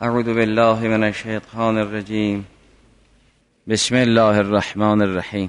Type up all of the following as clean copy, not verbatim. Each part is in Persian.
اعوذ بالله من الشیطان الرجیم. بسم الله الرحمن الرحیم.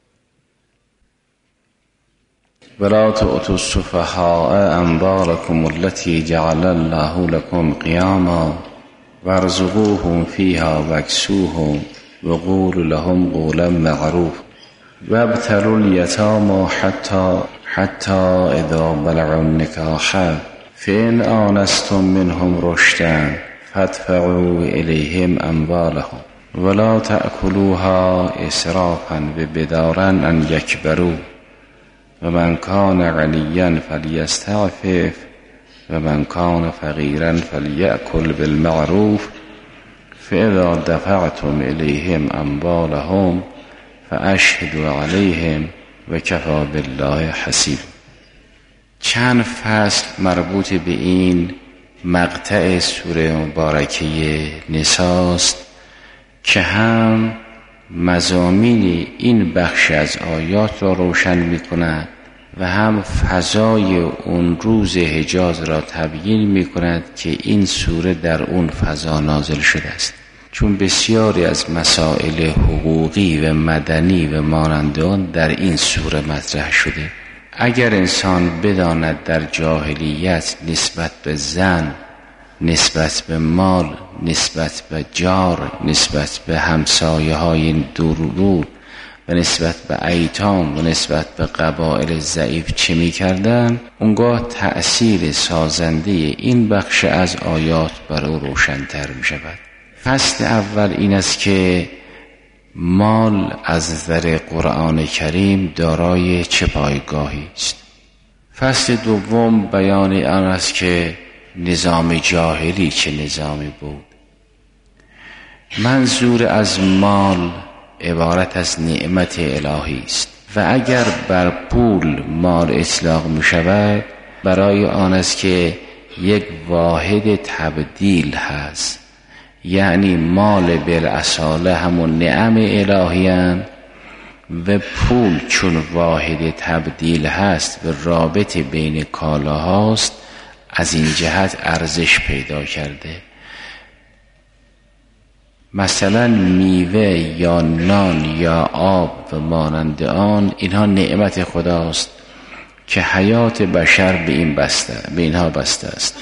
ولا تؤتوا السفهاء اموالكم التي جعل الله لكم قياما وارزقوهم فيها واكسوهم وقولوا لهم قولا معروفا وابتلوا اليتامى حتى اذا بلغوا النكاح فإن آنستم منهم رشدا فادفعوا إليهم أموالهم ولا تأكلوها إسرافا وبدارا أن يكبروا ومن كان غنيا فليستعفف ومن كان فقيرا فليأكل بالمعروف فإذا دفعتم إليهم أموالهم فأشهدوا عليهم وكفى بالله حسیبا. چند فصل مربوط به این مقطع سوره مبارکه نساست که هم مضامین این بخش از آیات را روشن می کند و هم فضای اون روز حجاز را تبیین می کند که این سوره در اون فضا نازل شده است، چون بسیاری از مسائل حقوقی و مدنی و مانند آن در این سوره مطرح شده. اگر انسان بداند در جاهلیت نسبت به زن، نسبت به مال، نسبت به جار، نسبت به همسایه های دورو و نسبت به ایتام و نسبت به قبایل ضعیف چه می کردن، اونگاه تأثیر سازنده این بخش از آیات برای روشن‌تر می شود. فصل اول این است که مال از نظر قرآن کریم دارای چه پایگاهی است. فصل دوم بیان آن است که نظام جاهلی چه نظامی بود. منظور از مال عبارت از نعمت الهی است و اگر بر پول مال اطلاق می شود برای آن است که یک واحد تبدیل هست، یعنی مال بالاصاله همون نعم الهی هست و پول چون واحد تبدیل هست و رابط بین کالاهاست، از این جهت ارزش پیدا کرده. مثلا میوه یا نان یا آب و مانند آن، اینها نعمت خداست که حیات بشر به اینها بسته است،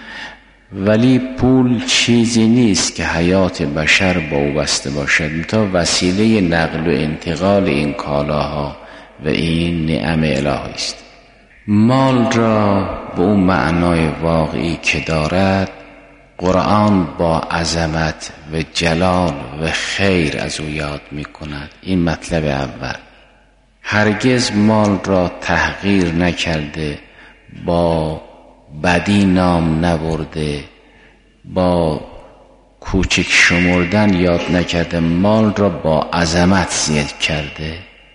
ولی پول چیزی نیست که حیات بشر با او بسته باشد، تا وسیله نقل و انتقال این کالاها و این نعم الهی است. مال را به اون معنای واقعی که دارد قرآن با عظمت و جلال و خیر از او یاد می کند. این مطلب اول. هرگز مال را تحقیر نکرده، با بدی نام نبرده، با کوچک شمردن یاد نکرده، مال را با عظمت ذکر کرده،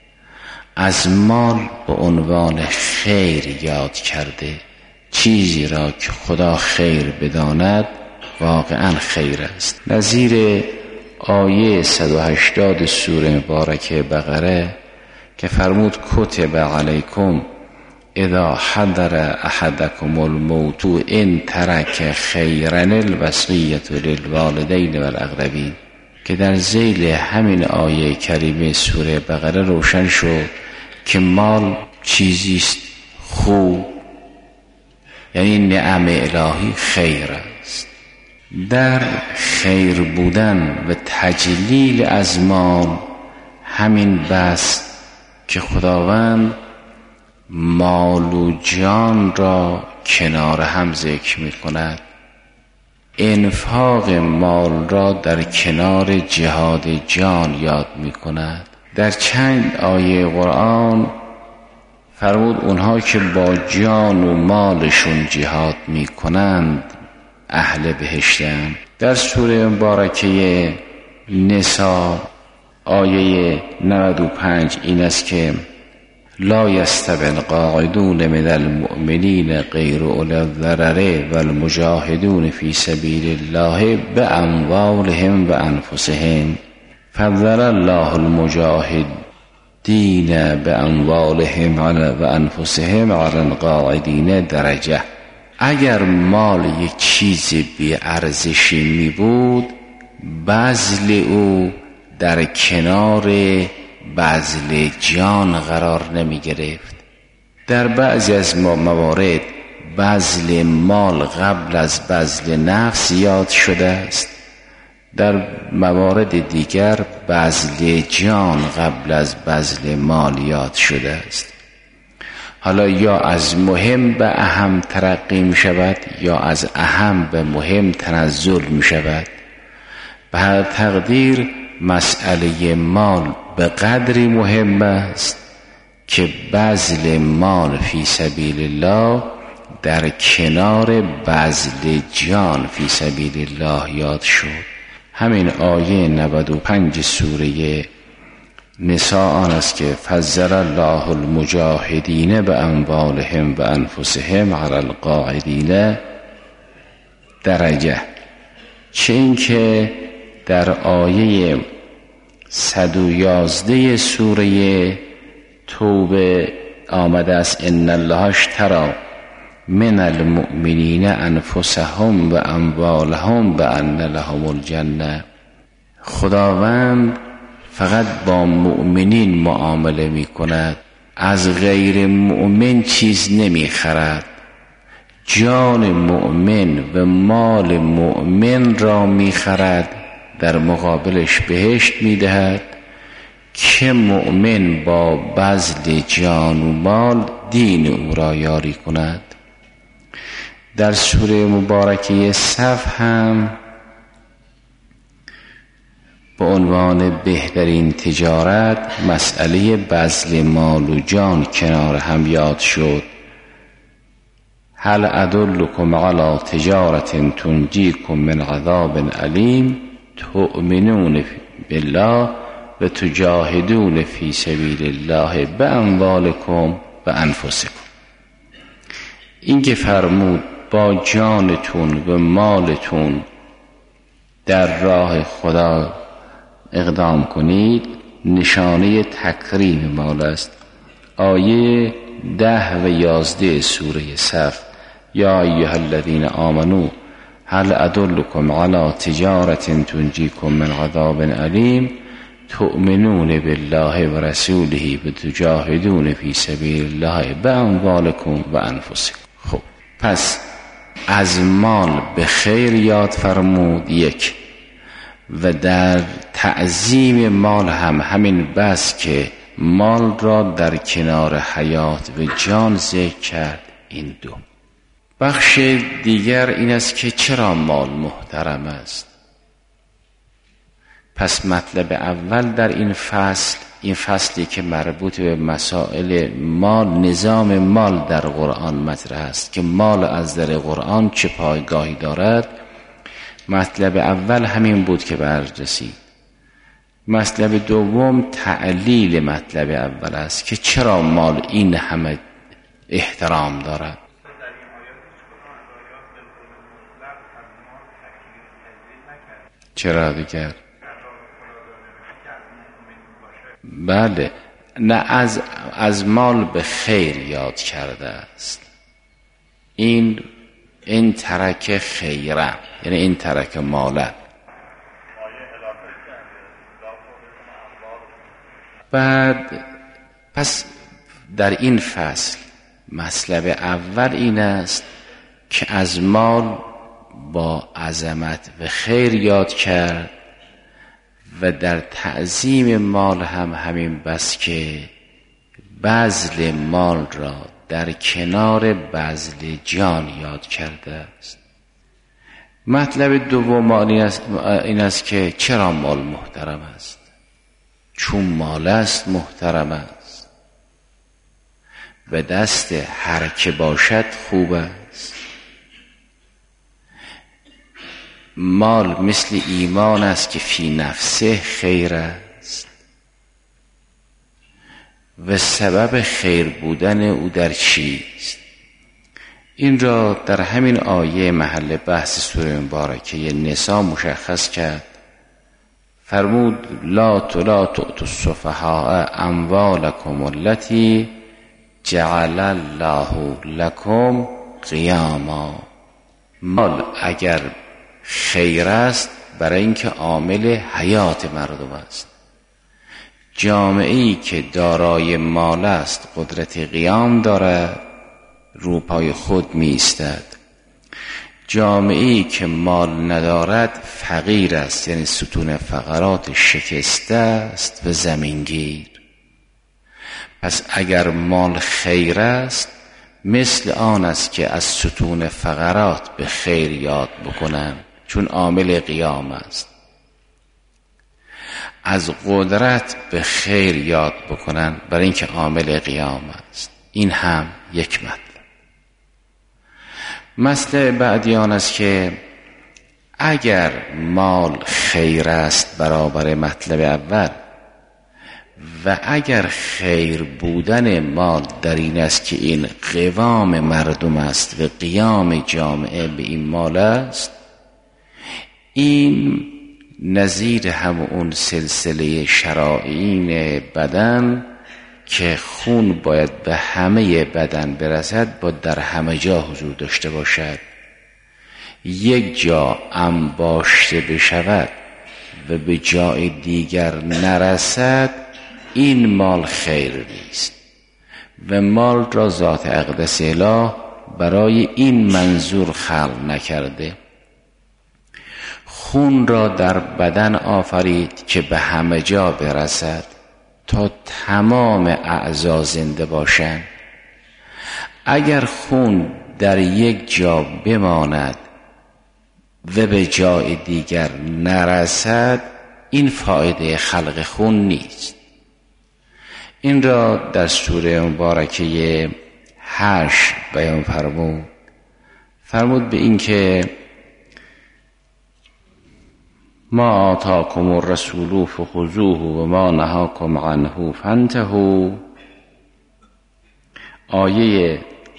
از مال به عنوان خیر یاد کرده. چیزی را که خدا خیر بداند واقعا خیر است. نظیر آیه 180 سوره مبارکه بقره که فرمود کتب علیکم اذا حضر احدکم الموت ان ترک خیرا الوصیة للوالدین والاقربین، که در ذیل همین آیه کریمه سوره بقره روشن شد که مال چیزیست خوب، یعنی نعم الهی خیر است. در خیر بودن و تجلیل از مال همین بس که خداوند مال و جان را کنار هم ذکر می کند، انفاق مال را در کنار جهاد جان یاد می کند. در چند آیه قرآن فرمود اونها که با جان و مالشون جهاد می کنند اهل بهشتند. در سوره مبارکه نساء آیه 95 این است که لا یستوی القاعدون من المؤمنین غیر اولی الضرر والمجاهدون فی سبیل الله باموالهم و انفسهم فضل الله المجاهدین باموالهم و انفسهم علی القاعدین درجه. اگر مال یک چیز بی ارزشی می بود، بذل او در کنار بذل جان قرار نمی گرفت. در بعضی از موارد بذل مال قبل از بذل نفس یاد شده است، در موارد دیگر بذل جان قبل از بذل مال یاد شده است. حالا یا از مهم به اهم ترقی می شود یا از اهم به مهم تنزل می شود. به هر تقدیر مسئله مال به قدری مهم است که بذل مال فی سبیل الله در کنار بذل جان فی سبیل الله یاد شد. همین آیه 95 سوره نساء آن است که فضل الله المجاهدین باموالهم و انفسهم علی القاعدین درجه. چه این که در آیه 111 سوره توبه آمده است ان الله اشتری من المؤمنین انفسهم و اموالهم بان لهم الجنه. خداوند فقط با مؤمنین معامله می کند، از غیر مؤمن چیز نمی خرد. جان مؤمن و مال مؤمن را می خرد، در مقابلش بهشت می دهد که مؤمن با بذل جان و مال دین او را یاری کند. در سوره مبارکه صف هم به عنوان بهترین تجارت مسئله بذل مال و جان کنار هم یاد شد. هل ادلکم علی تجارت تنجیکم من عذاب علیم تؤمنون بالله و تجاهدون فی سبیل الله باموالکم و انفسکم. این که فرمود با جانتون و مالتون در راه خدا اقدام کنید، نشانه تکریم مال است. آیه 10 و 11 سوره صف یا ایها الذین آمنو هل ادلکم علی تجارت تنجیکم من عذاب علیم تؤمنون بالله و رسوله و تجاهدون فی سبیل الله باموالکم و انفسکم. خب پس از مال به خیر یاد فرمود یک، و در تعظیم مال هم همین بس که مال را در کنار حیات و جان ذکر کرد. این دو. بخش دیگر این است که چرا مال محترم است. پس مطلب اول در این فصلی که مربوط به مسائل مال، نظام مال در قرآن مطرح است که مال از در قرآن چه پایگاهی دارد. مطلب اول همین بود که بررسید. مطلب دوم تعلیل مطلب اول است که چرا مال این همه احترام دارد. چرا دیگر؟ بله، نه از مال به خیر یاد کرده است. این ترک خیره، یعنی این ترک ماله. بعد پس در این فصل مطلب اول این است که از مال با عظمت و خیر یاد کرد و در تعظیم مال هم همین بس که بذل مال را در کنار بذل جان یاد کرده است. مطلب دوم این است که چرا مال محترم است. چون مال است محترم است، به دست هر که باشد خوب است. مال مثل ایمان است که فی نفسه خیر است و سبب خیر بودن او در چیست. این را در همین آیه محل بحث سوره مبارکه نساء مشخص کرد. فرمود لا تؤتوا السفهاء اموالکم التي جعل الله لكم قیاما. مال اگر خیر است برای اینکه عامل حیات مردم است. جامعه‌ای که دارای مال است قدرت قیام دارد، رو پای خود می ایستد. جامعه‌ای که مال ندارد فقیر است، یعنی ستون فقرات شکسته است و زمینگیر. پس اگر مال خیر است مثل آن است که از ستون فقرات به خیر یاد بکنند، چون عامل قیام است. از قدرت به خیر یاد بکنند برای اینکه عامل قیام است. این هم یک مطلب. مسئله بعدی آن است که اگر مال خیر است برابر مطلب اول، و اگر خیر بودن مال در این است که این قوام مردم است و قیام جامعه به این مال است، این نظیر همون سلسله شرائین بدن که خون باید به همه بدن برسد، با در همه جا حضور داشته باشد. یک جا انباشته بشود و به جای دیگر نرسد، این مال خیر نیست و مال را ذات اقدس اله برای این منظور خلق نکرده. خون را در بدن آفرید که به همه جا برسد تا تمام اعضا زنده باشند. اگر خون در یک جا بماند و به جای دیگر نرسد، این فایده خلق خون نیست. این را در سوره مبارکه 8 بیان فرمود به این که ما آتاکم الرسول فخذوه و ما نهاکم عنه فانتهوا. آیه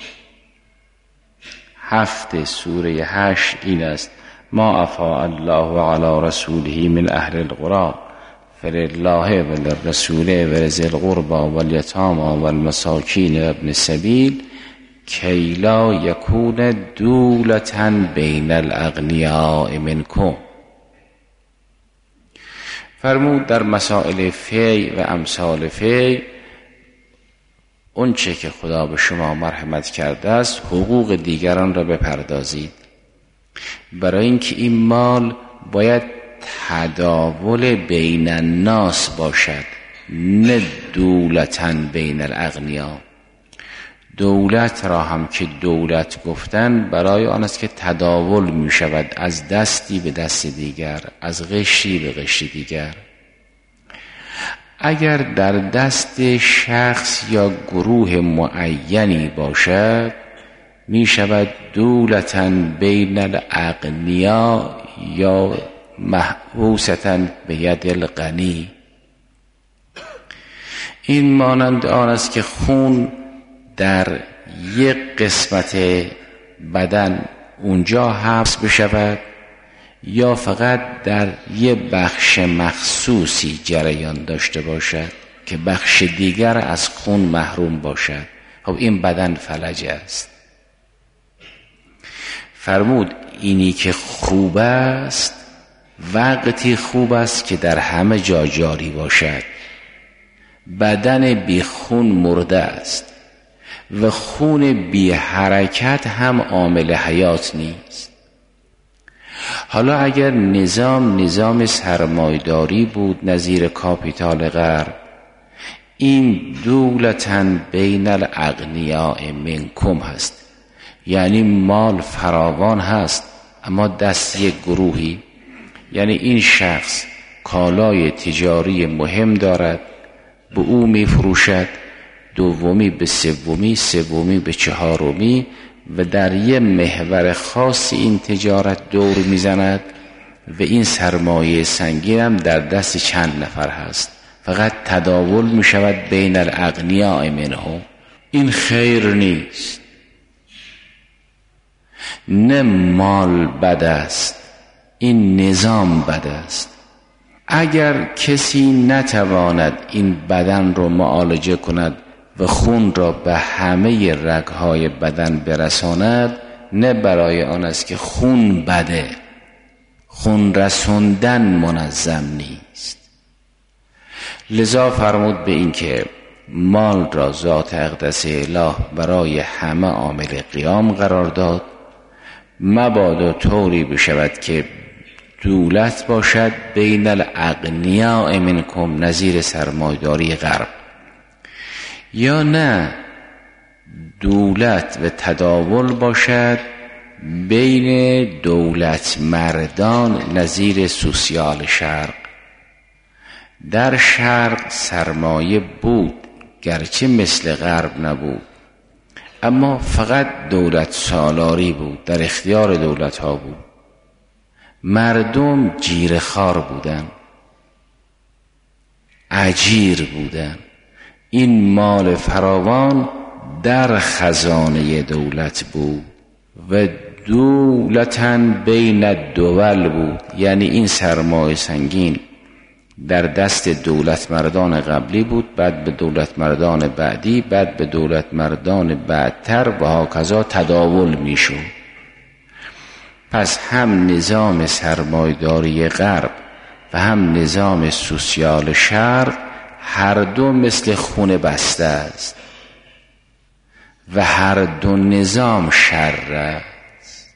7 سوره 8 این است: ما افاء الله علی رسوله من اهل القرى فلله وللرسول ولذی القربى والیتامی والمساکین وابن السبیل کی لا یکون دولة بین الاغنیاء منکم. فرمود در مسائل فی و امثال فی، اون چه که خدا به شما مرحمت کرده است حقوق دیگران را بپردازید، برای اینکه این مال باید تداول بین الناس باشد، نه دولة بین الاغنیا. دولت را هم که دولت گفتن برای آن است که تداول می شود از دستی به دست دیگر، از قشری به قشر دیگر. اگر در دست شخص یا گروه معینی باشد می شود دولة بین الاغنیا یا محبوسة به ید الغنی. این مانند آن است که خون در یک قسمت بدن اونجا حبس بشود یا فقط در یک بخش مخصوصی جریان داشته باشد که بخش دیگر از خون محروم باشد. خب این بدن فلج است. فرمود اینی که خوب است وقتی خوب است که در همه جا جاری باشد. بدن بی خون مرده است و خون بی حرکت هم عامل حیات نیست. حالا اگر نظام سرمایه‌داری بود نظیر کاپیتال غرب، این دولة بین الاغنیاء منکم هست، یعنی مال فراوان هست اما دست یک گروهی. یعنی این شخص کالای تجاری مهم دارد، به او می فروشد، دومی به سومی، سومی به چهارمی، و در یه محور خاص این تجارت دور میزند و این سرمایه سنگین هم در دست چند نفر هست، فقط تداول می شود بین الاغنیاء منهم. این خیر نیست. نه مال بد است، این نظام بد است. اگر کسی نتواند این بدن رو معالجه کند و خون را به همه رگهای بدن برساند، نه برای آن است که خون بده، خون رسوندن منظم نیست. لذا فرمود به این که مال را ذات اقدس اله برای همه عامل قیام قرار داد، مبادا طوری بشود که دولت باشد بین الاغنیاء منکم، نظیر سرمایه‌داری غرب، یا نه دولت و تداول باشد بین دولت مردان، نظیر سوسیال شرق. در شرق سرمایه بود، گرچه مثل غرب نبود، اما فقط دولت سالاری بود، در اختیار دولت ها بود. مردم جیره‌خوار بودن، اجیر بودن. این مال فراوان در خزانه دولت بود و دولتن بین الدول بود، یعنی این سرمایه سنگین در دست دولت مردان قبلی بود، بعد به دولت مردان بعدی، بعد به دولت مردان بعدتر و هاکذا تداول میشد. پس هم نظام سرمایه‌داری غرب و هم نظام سوسیال شرق هر دو مثل خون بسته است و هر دو نظام شر است.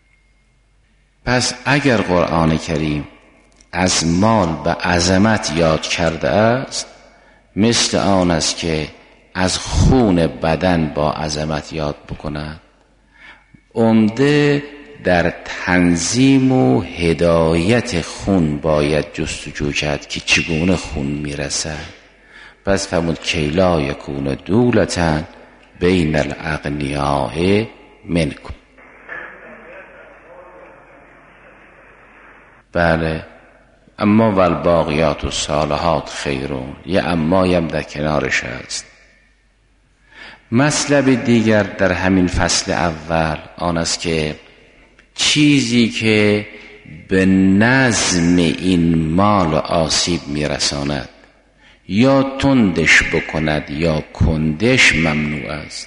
پس اگر قرآن کریم از مال به عظمت یاد کرده است، مثل آن است که از خون بدن با عظمت یاد بکند. عمده در تنظیم و هدایت خون باید جستجو کرد که چگونه خون میرسد. پس فرمود کی لا یکون دولتن بین الاغنیاء منکم. بله، اما والباقیات الصالحات خیرون، یه امایم در کنارش هست. مطلب دیگر در همین فصل اول آن است که چیزی که به نظم این مال آسیب میرساند، یا تندش بکند یا کندش ممنوع است.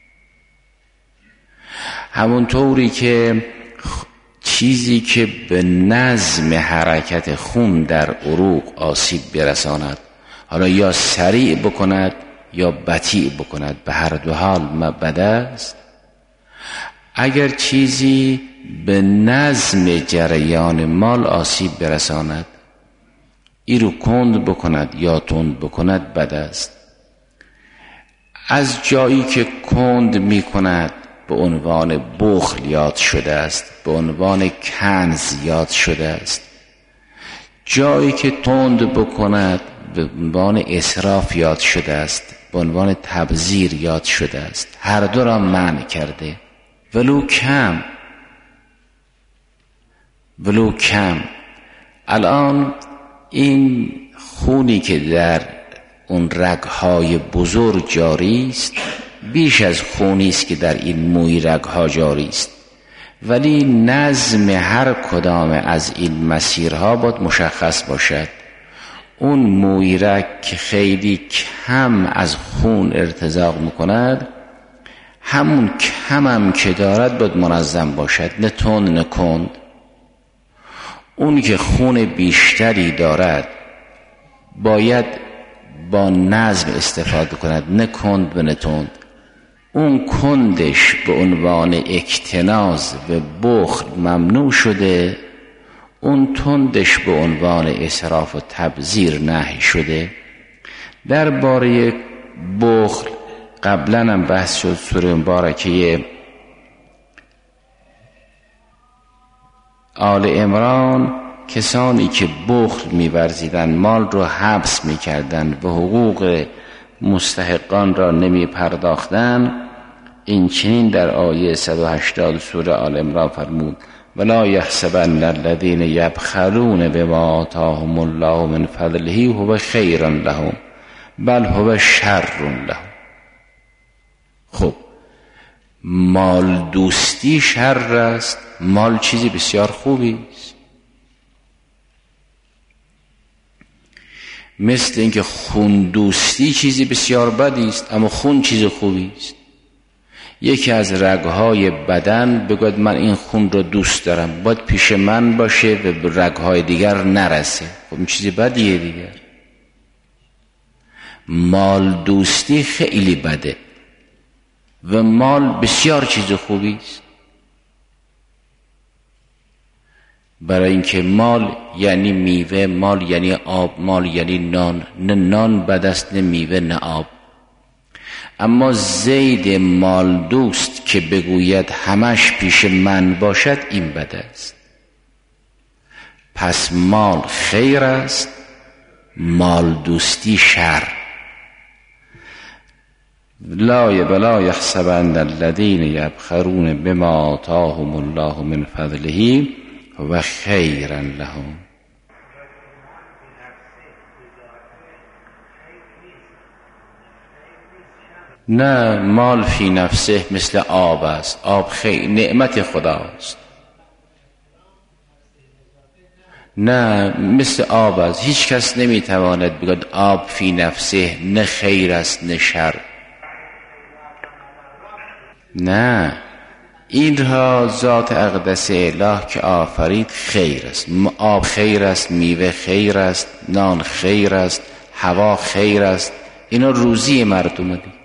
همونطوری که چیزی که به نظم حرکت خون در عروق آسیب برساند، حالا یا سریع بکند یا بطیء بکند، به هر دو حال مبعد است. اگر چیزی به نظم جریان مال آسیب برساند، ای رو کند بکند یا تند بکند بد است. از جایی که کند می کند به عنوان بخل یاد شده است، به عنوان کنز یاد شده است. جایی که تند بکند به عنوان اسراف یاد شده است، به عنوان تبذیر یاد شده است. هر دو را منع کرده، ولو کم. الان این خونی که در اون رگهای بزرگ جاری است بیش از خونی است که در این موی رگها جاری است، ولی نظم هر کدام از این مسیرها باید مشخص باشد. اون موی رگ که خیلی کم از خون ارتزاق میکند، همون کم هم که دارد باید منظم باشد، نه تند نه کند. اون که خون بیشتری دارد باید با نظم استفاده کند، نه کند و نه تند. اون کندش به عنوان اکتناز و بخل ممنوع شده، اون تندش به عنوان اسراف و تبذیر نهی شده. درباره بخل قبلا هم بحث شد. سوره مبارکه آل عمران کسانی که بخل می‌ورزیدند، مال رو حبس می‌کردند و حقوق مستحقان را نمی‌پرداختند، این چنین در آیه 180 سوره آل عمران فرمود ولا یحسبن الذین یبخلون بما آتاهم الله من فضله هو خیر لهم بل هو شر لهم. خب مال دوستی شر است، مال چیزی بسیار خوبی است. مثل اینکه خون دوستی چیزی بسیار بدی است، اما خون چیز خوبی است. یکی از رگهای بدن بگوید من این خون رو دوست دارم، باید پیش من باشه و به رگهای دیگر نرسه. خب این چیزی بدیه دیگر. مال دوستی خیلی بده و مال بسیار چیز خوبی است، برای اینکه مال یعنی میوه، مال یعنی آب، مال یعنی نان. نه نان بد است، نه میوه، نه آب. اما زید مال دوست که بگوید همش پیش من باشد، این بد است. پس مال خیر است، مال دوستی شر. ولا یحسبن الذین یبخلون بما آتاهم الله من فضله و خیرا لهم. نه، مال فی نفسه مثل آب است. آب خیر، نعمت خداست. نه، مثل آب است. هیچ کس نمیتواند بگوید آب فی نفسه نه خیر است نه شر. نه، این را ذات اقدس اله که آفرید خیر است. آب خیر است، میوه خیر است، نان خیر است، هوا خیر است. اینا روزی مردم دی.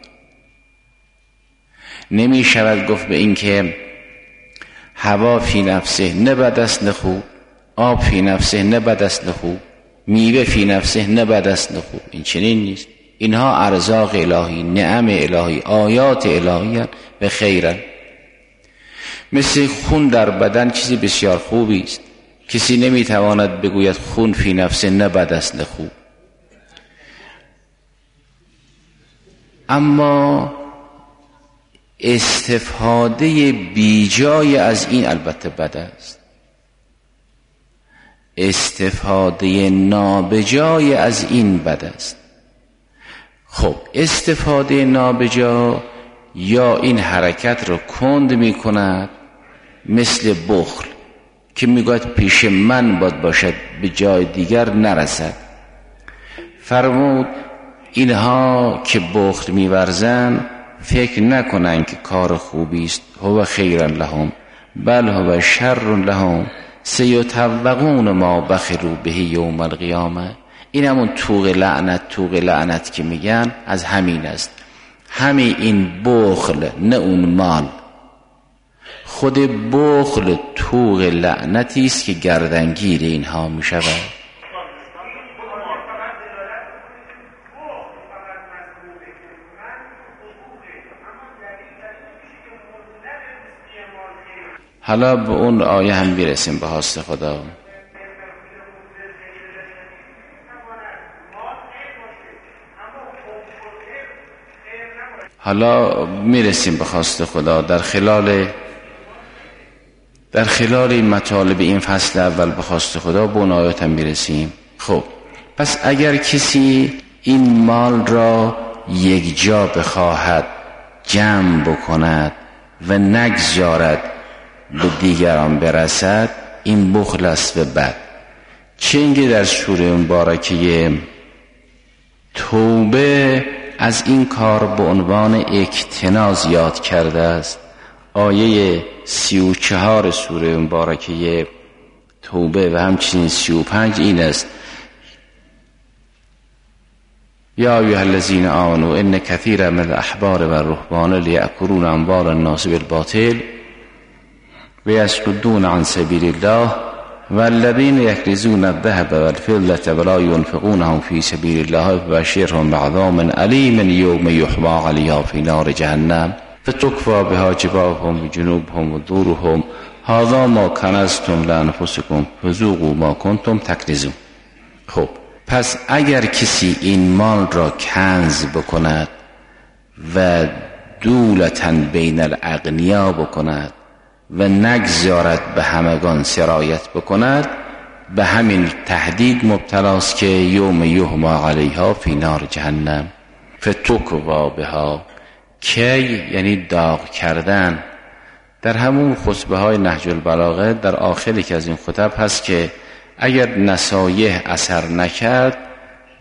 نمی شود گفت به این که هوا فی نفسه نه بد است نه خوب، آب فی نفسه نه بد است نه خوب، میوه فی نفسه نه بد است نه خوب. این چنین نیست. اینها ارزاق الهی، نعم الهی، آیات الهی و خیرن. مثل خون در بدن چیزی بسیار خوبی است. کسی نمیتواند بگوید خون فی نفسه نه بد است نه خوب. اما استفاده بیجای از این البته بد است. استفاده نابجای از این بد است. خب استفاده نابجا یا این حرکت رو کند می کند، مثل بخل که میگوید پیش من باید باشد، به جای دیگر نرسد. فرمود اینها که بخل می‌ورزند فکر نکنند که کار خوبی است. هو خیرا لهم بل هو شر لهم سیطوقون ما بخلوا به یوم القیامه. این همون طوق لعنت که میگن از همین است. همین این بخل، نه اون مال. خود بخل طوق لعنتی است که گردنگیر اینها میشود. حالا به اون آیه هم برسیم به خواست خدا. حالا میرسیم به خواست خدا در خلال این مطالب این فصل اول به خواست خدا به اون آیات هم میرسیم. خب پس اگر کسی این مال را یک جا بخواهد جمع بکند و نگذارد به دیگران برسد، این بخل است و بد. چنگه در سوره مبارکه توبه از این کار به عنوان اکتناز یاد کرده است. آیه 34 سوره مبارکه توبه و همچنین 35 این است: یا ایها الذین آمنوا ان کثیرا من الاحبار والرهبان لیأکلون اموال الناس بالباطل ويصدون عن سبيل الله والذين يكنزون الذهب والفضة ولا ينفقونهم في سبيل الله فبشرهم بعذاب أليم يوم يحمى عليها في نار جهنم فتكوى بها جباههم وجنوبهم وظهورهم هذا ما كنزتم لأنفسكم فذوقوا ما كنتم تكنزون. خب پس اگر کسی این مال را کنز بکند و دولتاً بین الاغنیا بکند و نگذارد به همگان سرایت بکند، به همین تهدید مبتلاست که یوم یحمى علیها فی نار جهنم فتکوی بها. کی یعنی داغ کردن. در همون خطبه های نهج البلاغه در آخری که از این خطب هست که اگر نصایح اثر نکرد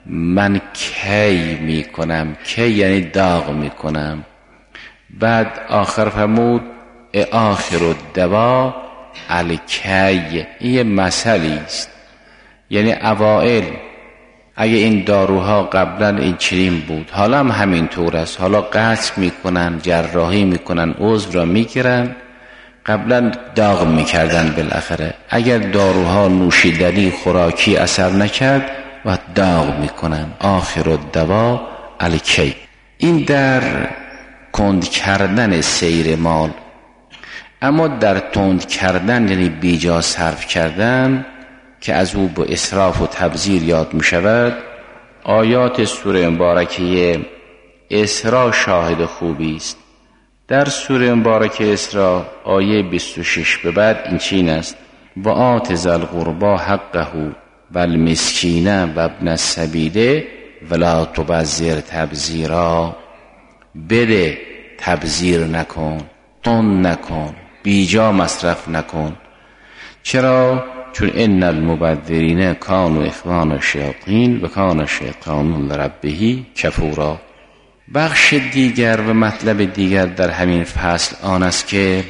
من کی میکنم، کی یعنی داغ میکنم. بعد آخر فرمود آخر الدوا الکی. این مسئله است، یعنی اوائل اگه این داروها قبلا این چنین بود، حالا هم همین طور است، حالا قطع میکنن، جراحی میکنن، عضو را میگیرن، قبلا داغ میکردن. بالاخره اگر داروها نوشیدنی خوراکی اثر نکرد و داغ میکنن. آخر الدوا الکی. این در کند کردن سیر مال. اما در تند کردن یعنی بیجا صرف کردن که از او با اسراف و تبذیر یاد می شود، آیات سوره مبارکه اسراء شاهد خوبی است. در سوره مبارکه اسراء آیه 26 به بعد این چین است: و آت ذی القربی حقه والمسکین و ابن السبیل ولا تبذر تبذیرا. بده، تبذیر نکن، تند نکن، بیجا مصرف نکن. چرا؟ چون ان المبذرین کانوا اخوان الشیاطین و کان الشیطان لربه کفورا. بخش دیگر و مطلب دیگر در همین فصل آن است که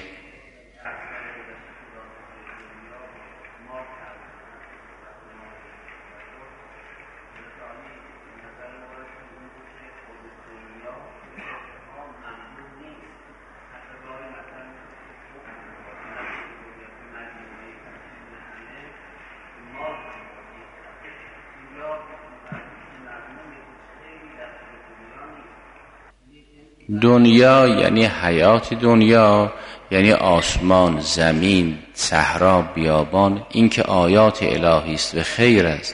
دنیا یعنی حیات دنیا، یعنی آسمان، زمین، صحرا، بیابان، این که آیات الهی است و خیر است.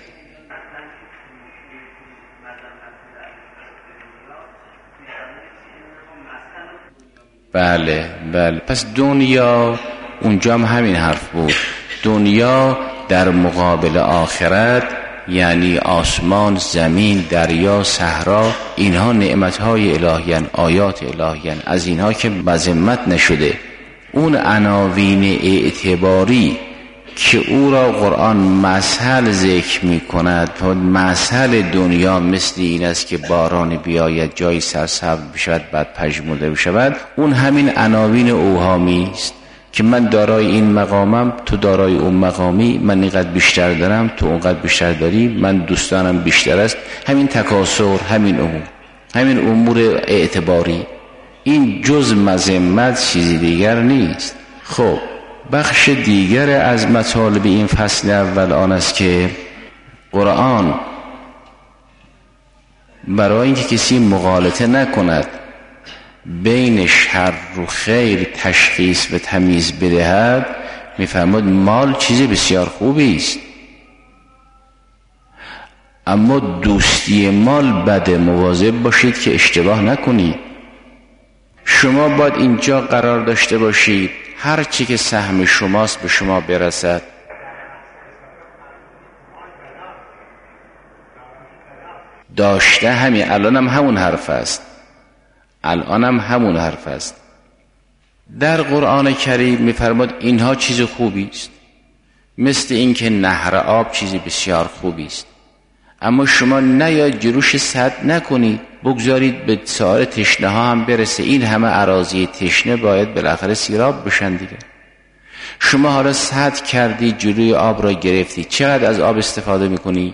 بله بله. پس دنیا اونجا هم همین حرف بود. دنیا در مقابل آخرت یعنی آسمان، زمین، دریا، صحرا، اینها نعمتهای الهیان، آیات الهیان، از اینها که مذمت نشده. اون عناوین اعتباری که او را قرآن مثل ذکر می کند، مثل دنیا مثل این است که باران بیاید، جای سرسبز بشود، بعد پژمرده بشود، اون همین عناوین اوهامی است که من دارای این مقامم، تو دارای اون مقامی، من اینقدر بیشتر دارم، تو اونقدر بیشتر داری، من دوستانم بیشتر است. همین تکاسر، همین امور اعتباری، این جز مذمت چیزی دیگر نیست. خب بخش دیگر از مطالب این فصل اول آن است که قرآن برای اینکه کسی مغالطه نکند بین شر و خیر تشخیص و تمیز بدهد، میفرماد مال چیز بسیار خوبی است، اما دوستی مال بده، مواظب باشید که اشتباه نکنید. شما باید اینجا قرار داشته باشید هر چی که سهم شماست به شما برسد. داشته همین الانم همون حرف است. در قرآن کریم میفرماد اینها چیز خوبی است، مثل این که نهر آب چیزی بسیار خوبی است، اما شما نیاید جلوش سد نکنید، بگذارید به سایر تشنه ها هم برسه. این همه اراضی تشنه باید بالاخره سیراب بشن دیگه. شما حالا سد کردی، جلوی آب را گرفتی، چقدر از آب استفاده میکنی؟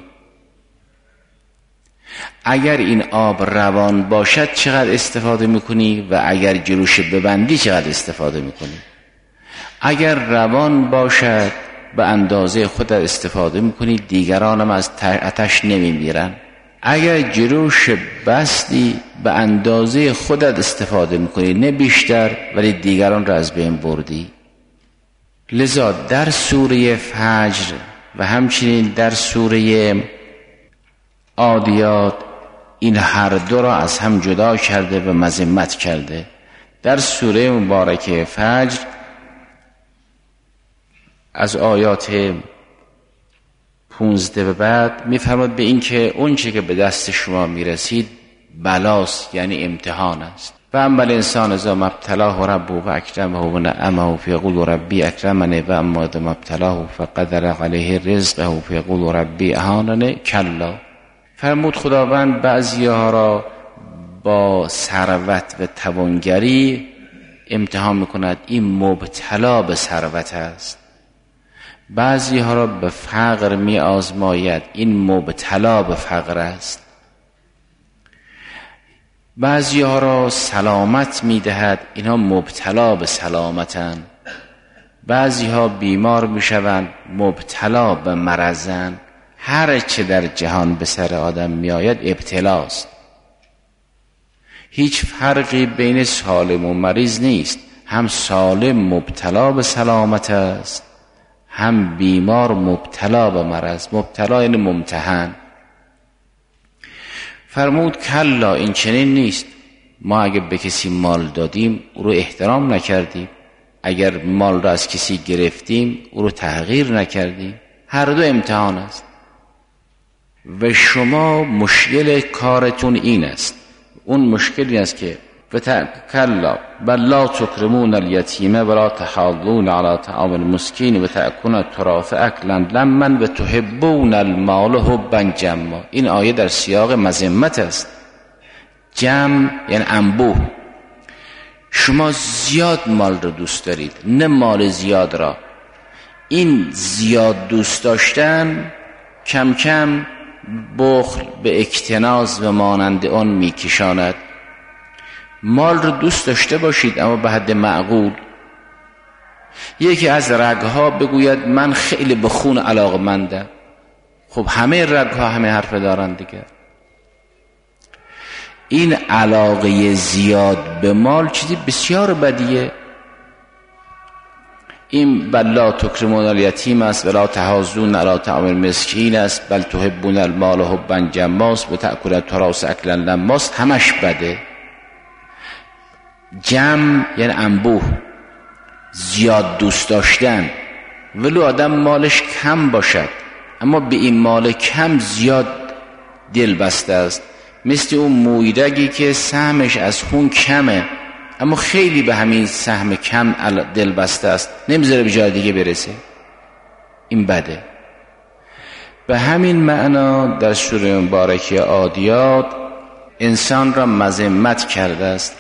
اگر این آب روان باشد چقدر استفاده میکنی و اگر جلوش ببندی چقدر استفاده میکنی؟ اگر روان باشد به اندازه خودت استفاده میکنی، دیگرانم از آتش نمیمیرن. اگر جلوش بستی به اندازه خودت استفاده میکنی، نه بیشتر، ولی دیگران را از بین بردی. لذا در سوره فجر و همچنین در سوره عادیات این هر دو را از هم جدا کرده و مذمت کرده. در سوره مبارکه فجر از آیات 15 به بعد میفرماد به این که اون چی که به دست شما میرسید بلاست، یعنی امتحان است. و اما الانسان اذا ما ابتلاه ربه و اکرمه و نعمه فیقول ربی اکرمنه و اما اذا ما ابتلاه فقدر علیه رزقه فیقول ربی اهاننه کلا. فرمود خداوند بعضی‌ها را با ثروت و توانگری امتحان میکند، این مبتلا به ثروت است. بعضی‌ها را به فقر می آزماید، این مبتلا به فقر است. بعضی‌ها را سلامت میدهد، اینها مبتلا به سلامتند. بعضی‌ها بیمار میشوند، مبتلا به مرضند. هر چه در جهان به سر آدم میآید ابتلاست. هیچ فرقی بین سالم و مریض نیست. هم سالم مبتلا به سلامت است، هم بیمار مبتلا به مرض. مبتلا یعنی ممتحن. فرمود کلا، این چنین نیست. ما اگر به کسی مال دادیم او رو احترام نکردیم، اگر مال را از کسی گرفتیم او رو تحقیر نکردیم. هر دو امتحان است و شما مشکل کارتون این است. اون مشکلی است که کلا بل لا تکرمون الیتیم ولا تحاضون علی طعام المسکین و تأکلون التراث اکلا لما و تحبون المال حبا جما. این آیه در سیاق مذمت است. جمع یعنی انبوه. شما زیاد مال رو دوست دارید، نه مال زیاد را. این زیاد دوست داشتن کم کم بخل به اکتناز و مانند آن میکشاند. مال رو دوست داشته باشید اما به حد معقول. یکی از رگها بگوید من خیلی به خون علاقه‌مندم، خب همه رگها همه حرف دارن دیگه. این علاقه زیاد به مال چیزی بسیار بدیه. این بل لا تکرمون الیتیم است ولا تحاضون علی طعام المسکین است، بل تحبون المال حبا جما است و تأکلون التراث اکلا لما است. همش بده. جمع یعنی انبوه، زیاد دوست داشتن. ولو آدم مالش کم باشد اما به این مال کم زیاد دل بسته است. مثل اون مویرگی که سهمش از خون کمه اما خیلی به همین سهم کم دل بسته است، نمیذاره به جای دیگه برسه. این بده. به همین معنا در سوره مبارکه عادیات انسان را مذمت کرده است.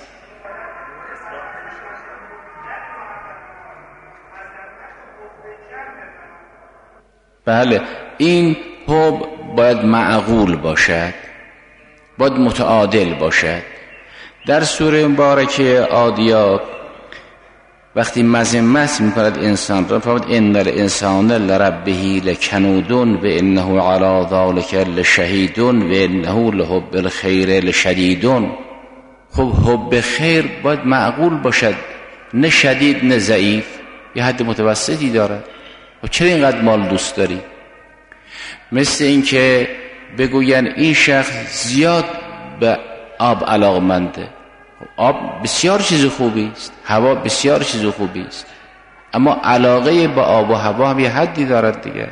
بله، این حب باید معقول باشد، باید متعادل باشد. در سوره مبارکه عادیات وقتی مذمت میکند انسان را، فرمود ان الانسان لربه لکنودون و انه علی ذلک لشهیدون و انه لحب الخیر لشدیدون. خب حب خیر باید معقول باشد، نه شدید نه ضعیف، یه حد متوسطی دارد. و چرا اینقدر مال دوست داری؟ مثل این که بگوین این شخص زیاد به آب علاقمنده. آب بسیار چیز خوبی است، هوا بسیار چیز خوبی است، اما علاقه با آب و هوا هم یه حدی دارد دیگه.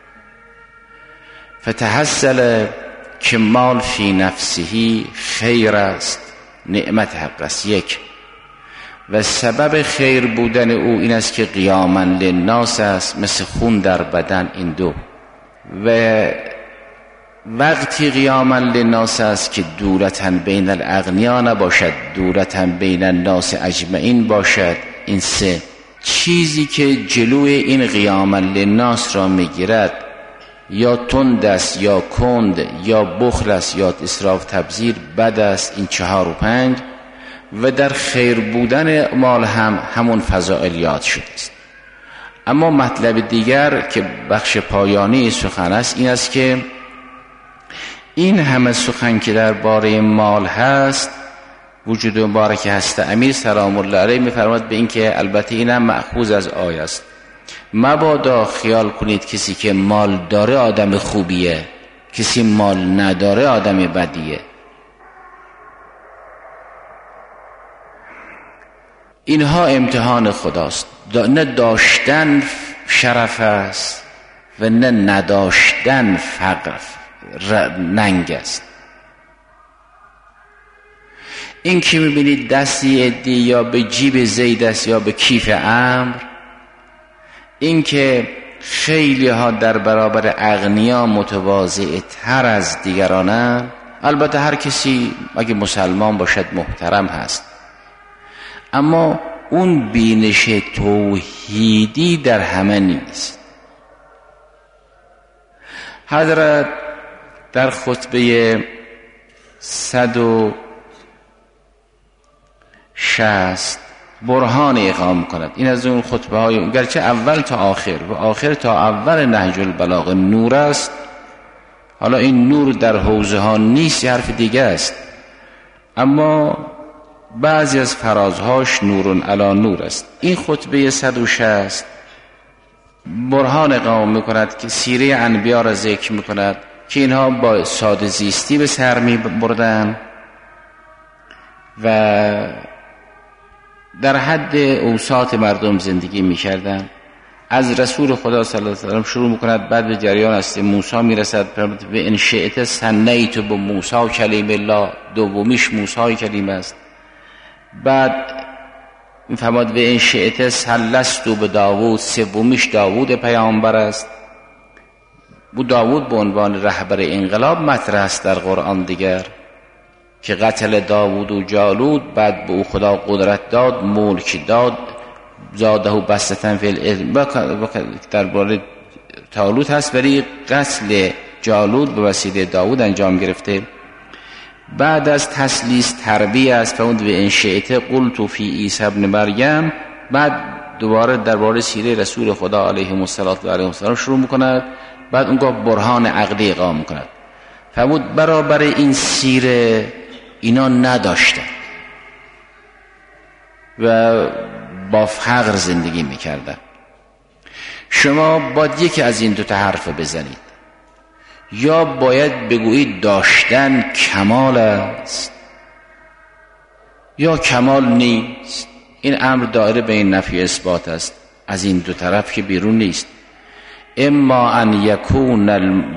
فتحصل که مال فی نفسه خیر است، نعمت حق است. یک و سبب خیر بودن او این است که قیاما للناس است، مثل خون در بدن. این دو. و وقتی قیاما للناس است که دولتا بین الاغنیا نباشد، دولتا بین الناس اجمعین باشد. این سه. چیزی که جلوی این قیاما للناس را میگیرد یا تند است یا کند یا بخل است یا اسراف تبذیر بد است. این 4 و 5. و در خیر بودن مال هم همون فضائلیات شده است. اما مطلب دیگر که بخش پایانی سخن است این است که این همه سخن که درباره مال هست، وجود مبارک هست امیر سلام الله علیه می‌فرماید به این که البته اینم مأخوذ از آیه است. مبادا خیال کنید کسی که مال داره آدم خوبیه، کسی مال نداره آدم بدیه. اینها امتحان خداست. نه داشتن شرف است و نه نداشتن فقر ننگ است. این که میبینید دستی عدی یا به جیب زید است یا به کیف عمرو، این که خیلی ها در برابر اغنیا متواضع تر از دیگرانند. البته هر کسی اگه مسلمان باشد محترم هست، اما اون بینش توحیدی در همه نیست. حضرت در خطبه 160 برهان اقامه کند. این از اون خطبه های گرچه اول تا آخر و آخر تا اول نهج البلاغه نور است، حالا این نور در حوزه ها نیست، حرف دیگه است، اما بعضی از فرازهاش نورون علی نور است. این خطبه 160 برهان اقامه میکند که سیره انبیا را ذکر میکند که اینها با ساده زیستی به سر میبردن و در حد اوساط مردم زندگی میکردن. از رسول خدا صلی الله علیه و سلم شروع میکند، بعد به جریان است موسی میرسد و ان شئت ثنیت به موسی کلیم الله، دومیش موسی کلیم است. بعد میفرماد و ان شئت ثلثت به داوود، سومیش داوود پیامبر است. بو داوود به عنوان رهبر انقلاب مطرح است در قرآن دیگر که قتل داوود و جالود، بعد به او خدا قدرت داد، ملک داد، زاده و بسطن فی العلم. درباره طالوت هست ولی قتل جالود به وسیله داوود انجام گرفته. بعد از تسلیس تربیه است، فهمد و ان شئت قلت فی عیسی ابن مریم. بعد دوباره درباره سیره رسول خدا علیه السلام شروع میکند، بعد اونگاه برهان عقلی اقامه میکند. فهمد برابر این سیره اینا نداشتن و با فقر زندگی میکردن. شما باید یکی از این دوتا حرف بزنید، یا باید بگویید داشتن کمال است یا کمال نیست. این امر دایره بین نفی اثبات است، از این دو طرف که بیرون نیست. اما ان یکون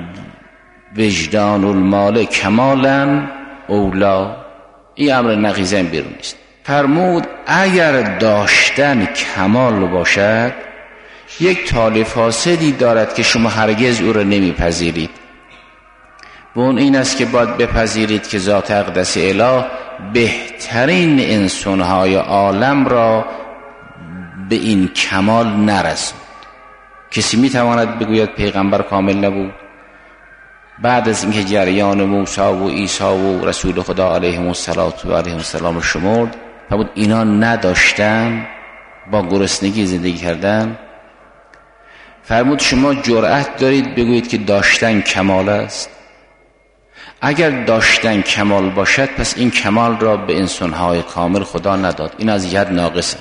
وجدان المال کمالا اولا، این امر نقیضاً بیرون نیست. فرمود اگر داشتن کمال باشد، یک طالب فاسدی دارد که شما هرگز او را نمیپذیرید و اون این است که باید بپذیرید که ذات اقدس اله بهترین انسانهای عالم را به این کمال نرسوند. کسی میتواند بگوید پیغمبر کامل نبود؟ بعد از اینکه جریان موسی و عیسی و رسول خدا علیه السلام شمرد، فرمود اینا نداشتن، با گرسنگی زندگی کردن. فرمود شما جرأت دارید بگویید که داشتن کمال است؟ اگر داشتن کمال باشد، پس این کمال را به انسانهای کامل خدا نداد، این از ید ناقصه.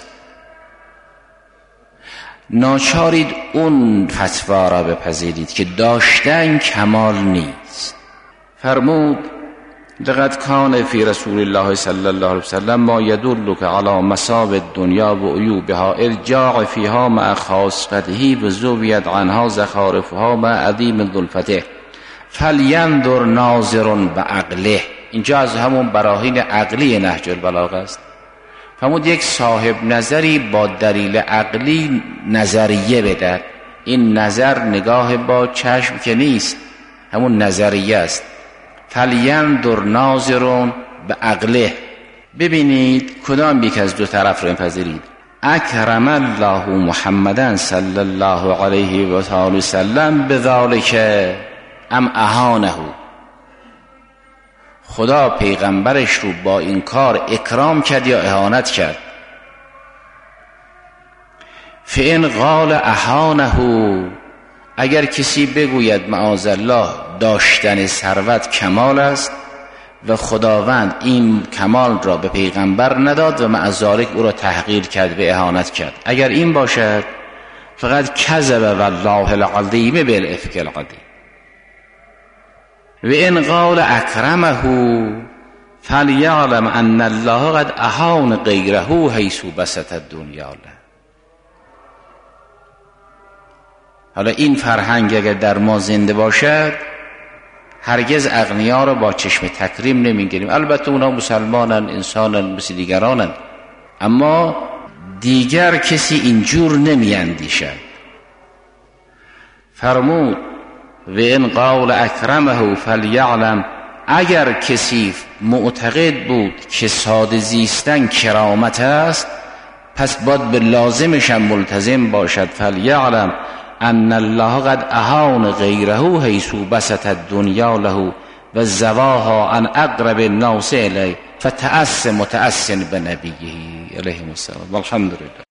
ناچارید اون فتوا را بپذیرید که داشتن کمال نیست. فرمود لقد کان فی رسول الله صلی الله علیه وسلم ما یدلک علی مصاب الدنیا و عیوبها ارجاع فیها مع خاصته و زویت عنها زخارفها مع عظیم ذلفته فلینظر ناظر بعقله. اینجا از همون براهین عقلی نهج البلاغه است. فرمود یک صاحب نظری با دلیل عقلی نظریه بدهد. این نظر نگاه با چشم که نیست، همون نظریه است. فلینظر ناظر بعقله. ببینید کدام یک از دو طرف رو پذیرید. اکرم الله محمدن صلی الله علیه و آله و سلم بذالک ام اهانه. خدا پیغمبرش رو با این کار اکرام کرد یا اهانت کرد؟ فإن قال اهانه، اگر کسی بگوید معاذالله داشتن ثروت کمال است و خداوند این کمال را به پیغمبر نداد و مع ذلک او را تحقیر کرد و اهانت کرد، اگر این باشد فقط کذب والله العظیم بالافک القدیم. و ان قال اکرمه فلیعلم ان الله قد اهان غیره حیث بسط الدنیا له. حالا این فرهنگ اگر در ما زنده باشد، هرگز اغنیا را با چشم تکریم نمیگیریم. البته اونا مسلمانن، انسانن مثل دیگرانن، اما دیگر کسی اینجور نمیاندیشد. فرمود و این قال اکرمه فلیعلم، اگر کسی معتقد بود که ساده زیستن کرامت است پس باید به لازمش هم ملتزم باشد. فلیعلم ان الله قد اهان غیره حیث بسط الدنیا له و زواها عن اقرب الناس الیه فتأس متأس بنبیه علیه السلام. والحمدلله.